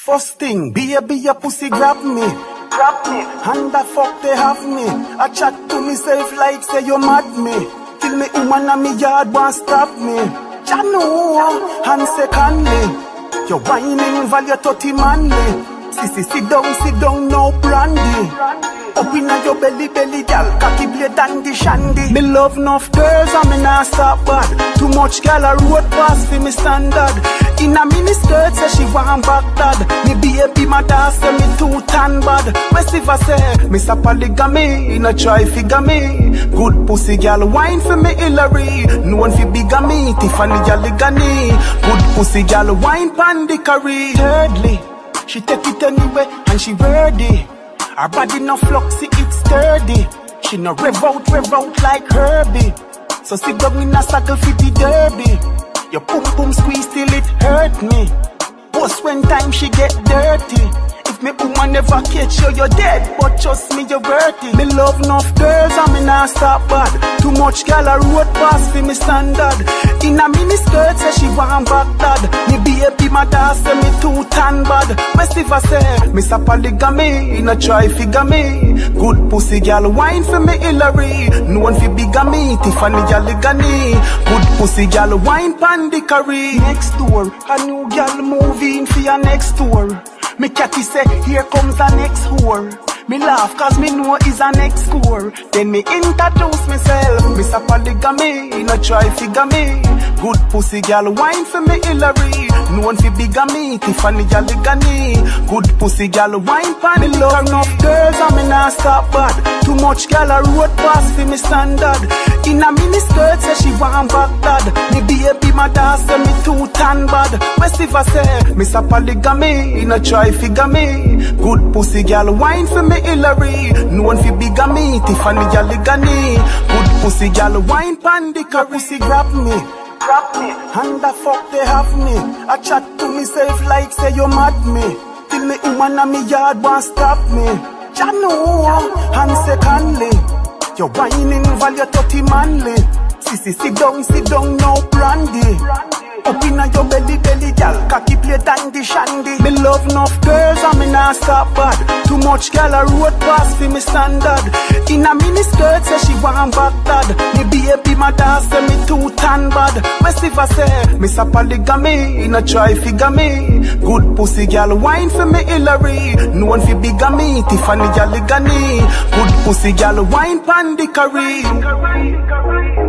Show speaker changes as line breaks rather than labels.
First thing, baby, your pussy grab me. Grab me. And the fuck they have me. I chat to myself like say you mad me. Till me woman and me yard won't stop me. Jano, and secondly, you whining while you 30 manly. Sissy, sit down, no brandy. Up inna your belly, gal, cocky blade and the shandy. Me love enough girls and me nah stop bad. Too much gal a road pass for me standard. Inna mini skirt say she want Baghdad. Me baby my dad say me too tan bad. West if I say, me sa polygamy, inna try figure me. Good pussy gal wine for me Hillary. No one fi bigger me, Tiffany Jaligani. Good pussy gal wine pan the curry. Thirdly, she take it anyway and she ready. Her body no fluxy, it's sturdy. She no rev out like Herbie. So sit down in a circle for the derby. Your pum squeeze till it hurt me. Post when time she get dirty. If me woman never catch you, you're dead. But trust me, you're worth it. Me love enough girls and me nah stop bad. Too much gal a road pass for me standard. In a mini skirt say she want Baghdad. Me baby my dad say me too tan bad. West if I say, me sa polygamy, in a try figure me. Good pussy gal wine for me Hillary. No one fi bigger me, Tiffany Jaligani. Good pussy gal wine pan the curry. Next door, a new gal moving for your next tour. Me catty say, here comes the next whore. Me laugh cause me know is a next score. Then me introduce myself. Me sa polygamy, in a try figure me. Good pussy gal wine for me Hillary. No one fi bigger me, Tiffany Jaligani. Good pussy gal wine pan me love enough girls and me nah stop bad. Too much gal a road pass for me standard. In a mini skirt say she want Baghdad. Me baby my dad say me too tan bad. West if I say, me sa polygamy, in a try figure me. Good pussy gal wine for me Hillary. No one fi bigger me, Tiffany Jaligani. Good pussy gal wine pan the car. Pussy grab me. Grab me. And the fuck they have me. I chat to myself like say you mad me. Till me woman and me yard won't stop me. Jano, and secondly, you whining while you 30 manly. Sissy, sit down, no brandy. Up inna your belly, gal, cocky plate and the shandy. Me love enough girls and me nah stop bad. Too much gal a road pass for me standard. Inna mini skirt say she want Baghdad. Me baby my dad say me too tan bad. West if I say, me sa polygamy, in a try figure me. Good pussy gal wine for me Hillary. No one fi bigger me, Tiffany Jaligani. Good pussy gal wine pan the curry.